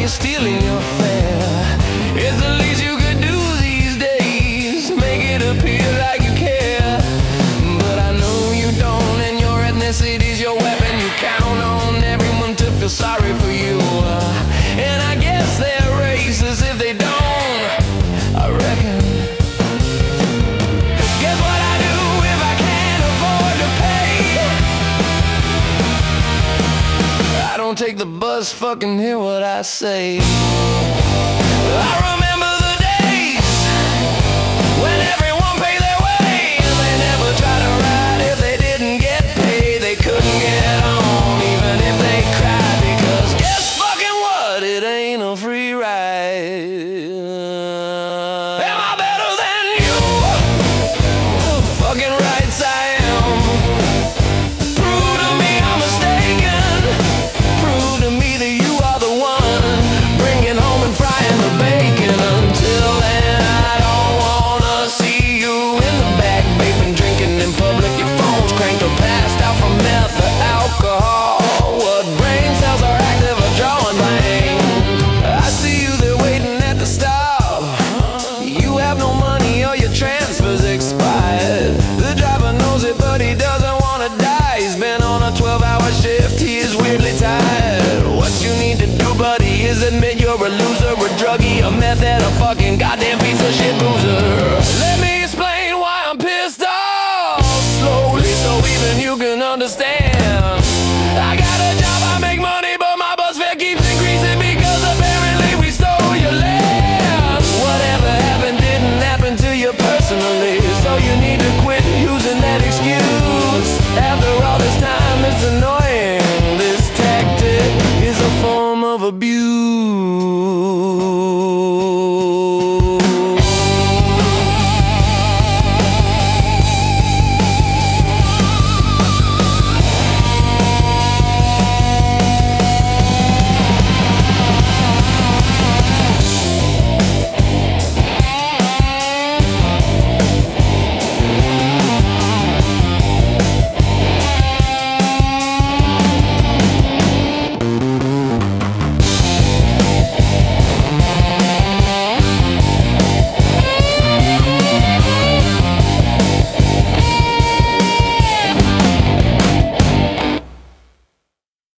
you're stealing your fare. It's the least you could do these days, make it appear like you care. But I know you don't, and your ethnicity's your weapon. You count on everyone to feel sorry for you, and I guess they're racist if they don't, I reckon. Guess what I do if I can't afford to pay? I don't take the bus, fucking hear what I say. I remember the days when everyone paid their way, and they never tried to ride if they didn't get paid. They couldn't get on even if they cried, because guess fucking what, it ain't a free ride. Am I better than you? Fucking rights I am. Prove to me I'm mistaken. Prove to me that you are the one bringing home and frying the bacon. Until then I don't wanna see you in the back, vaping, drinking in public. Your phone's cranked or passed out from meth or alcohol. What brain cells are active or drawing blank? I see you there waiting at the stop. You have no money or your transfer's expired. The driver knows it but he doesn't wanna die. He's been on a 12-hour shift, he is weirdly tired. What you need to do, buddy, is admit you're a loser, a druggie, a meth head, a fucking goddamn piece of shit boozer. Let me explain why I'm pissed off slowly, so even you can understand. I got a job, I make money, but my bus fare keeps increasing because apparently we stole your land. Whatever happened didn't happen to you personally, so you need to quit using that excuse. After all this time, it's annoying. This tactic is a form of abuse.